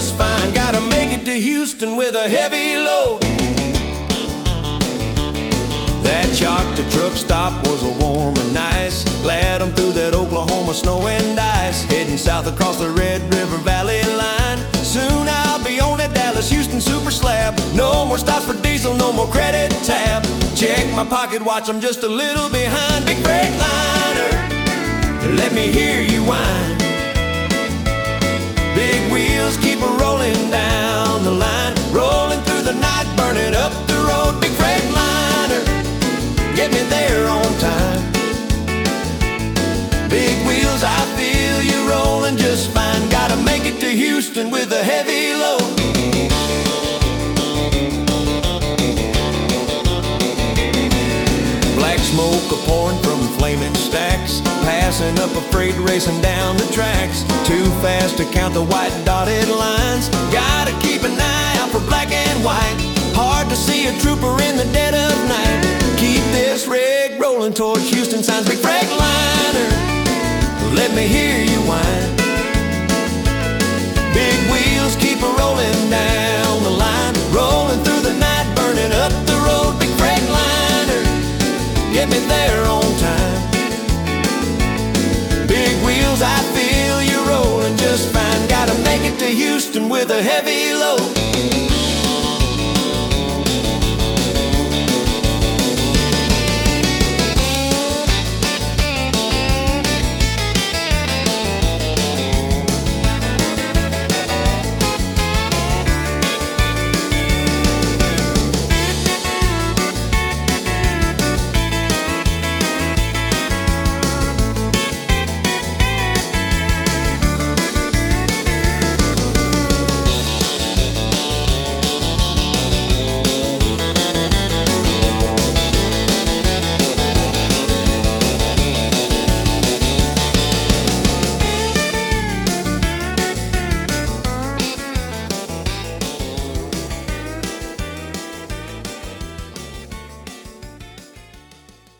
just fine. Gotta make it to Houston with a heavy load. That Choctaw truck stop was a warm and nice. Glad I'm through that Oklahoma snow and ice. Heading south across the Red River Valley line. Soon I'll be on that Dallas-Houston super slab. No more stops for diesel, no more credit tab. Check my pocket watch, I'm just a little behind. Big Freightliner, let me hear you whine. Big wheels keep rolling down the line, rolling through the night, burning up the road. Big Freightliner, get me there on time. Big wheels, I feel you rolling just fine. Gotta make it to Houston with a heavy load. Black smoke a-pouring from flaming stacks, passing up a freight racing down the tracks. Too fast to count the white dotted lines. Gotta keep an eye out for black and white. Hard to see a trooper in the dead of night. Keep this rig rolling towards Houston signs. Big Freightliner, let me hear you whine. Big wheels keep rolling down the line, rolling through the night, burning up the road. Big Freightliner, get me there on time. Big wheels, I feel you rolling just fine. Gotta make it to Houston with a heavy load.